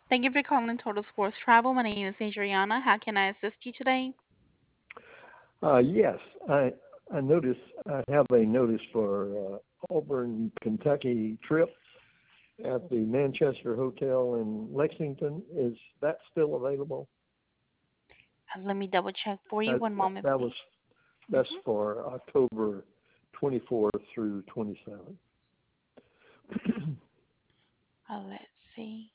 Thank you for calling Total Sports Travel. My name is Adriana. How can I assist you today? Yes, I notice I have a notice for Auburn, Kentucky trip at the Manchester Hotel in Lexington. Is that still available? Let me double check for you. That, One moment, that was please. that's hmm for October 24th through 27th. let's see.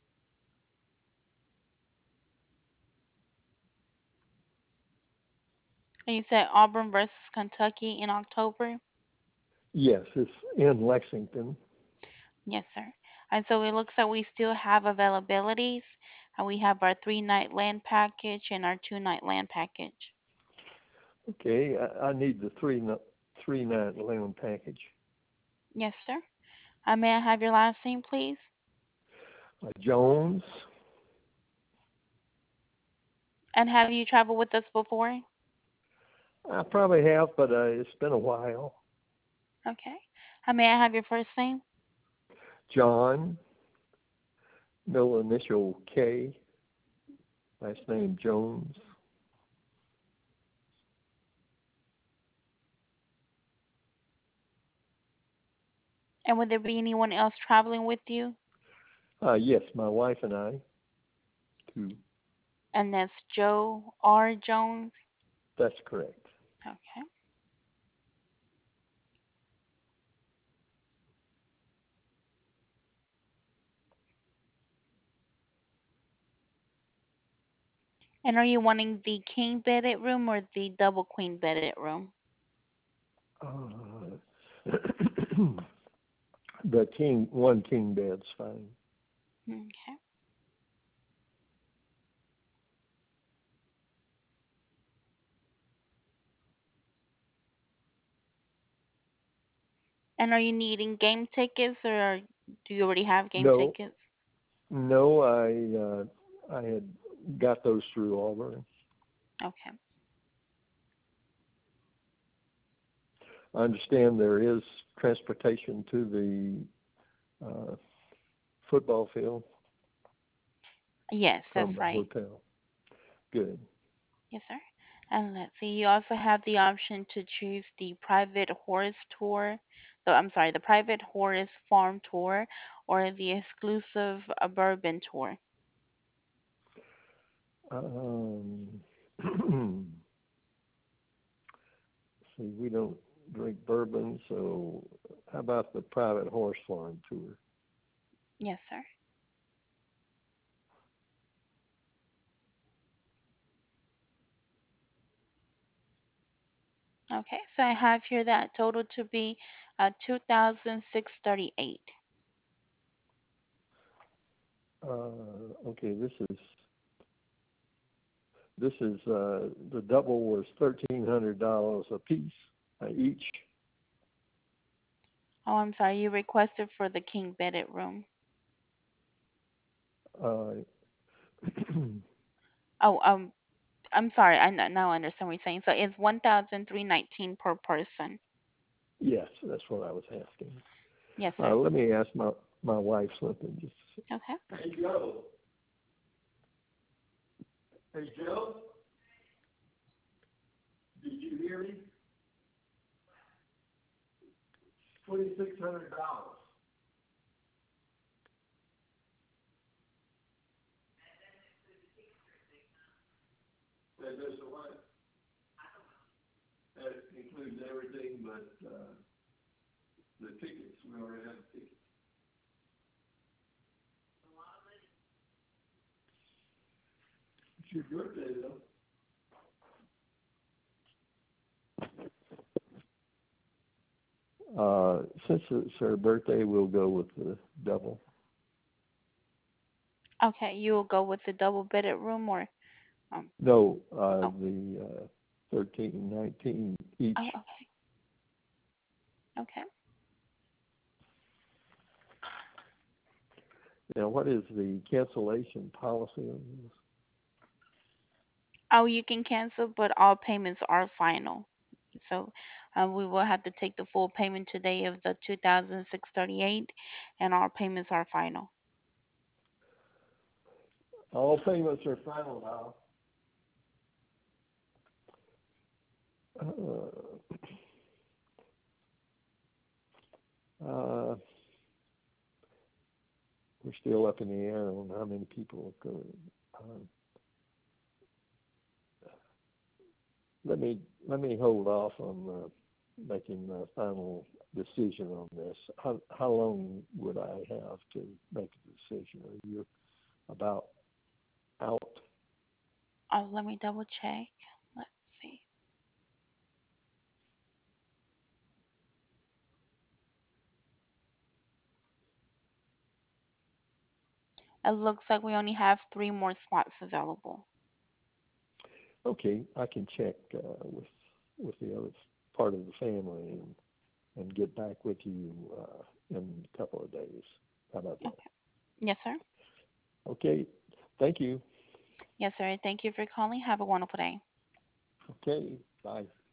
And you said Auburn versus Kentucky in October? Yes, it's in Lexington. Yes, sir. And so it looks like we still have availabilities. And we have our 3 night land package and our 2 night land package. Okay, I need the three night loan package. Yes, sir. May I have your last name, please? Jones. And have you traveled with us before? I probably have, but it's been a while. Okay. May I have your first name? John, middle initial K, last name Jones. And would there be anyone else traveling with you? Yes, my wife and I, too. And that's Joe R. Jones. That's correct. Okay. And are you wanting the king bedded room or the double queen bedded room? Uh, one king bed's fine. Okay. And are you needing game tickets or do you already have game No, tickets? no, I had got those through Auburn. Okay. I understand there is transportation to the football field Yes, that's from the right. hotel. Good. Yes, sir. And let's see, you also have the option to choose the private horse tour. So I'm sorry, the private horse farm tour or the exclusive bourbon tour. Um, see, we don't drink bourbon, so how about the private horse farm tour? Yes, sir. Okay, so I have here that total to be 2,638. Okay, this is the double was $1,300 a piece each. Oh, I'm sorry, you requested for the king bedded room. Uh, Oh, I'm sorry, now I understand what you're saying. So it's 1,319 per person. yes, that's what I was asking. Yes, sir. Let me ask my wife something. Just Okay. hey Joe, hey Joe, did you hear me? $2,600. That does what? That includes everything but the tickets. We already have the tickets. It's your birthday though. Since it's her birthday, we'll go with the double. Okay, you'll go with the double bedded room or um No, oh, the 13, 19 each. oh, okay. Okay. Now, what is the cancellation policy on this? Oh, you can cancel, but all payments are final. So, we will have to take the full payment today of the 2,638, and our payments are final. All payments are final now. Uh, we're still up in the air on how many people go. Uh, let me hold off on making a final decision on this. How long would I have to make a decision? Are you about out? Let me double check. Let's see. It looks like we only have three more spots available. Okay, I can check with the other part of the family and get back with you in a couple of days. How about that? Okay. Yes, sir. Okay, thank you. Yes, sir. Thank you for calling. Have a wonderful day. Okay, bye.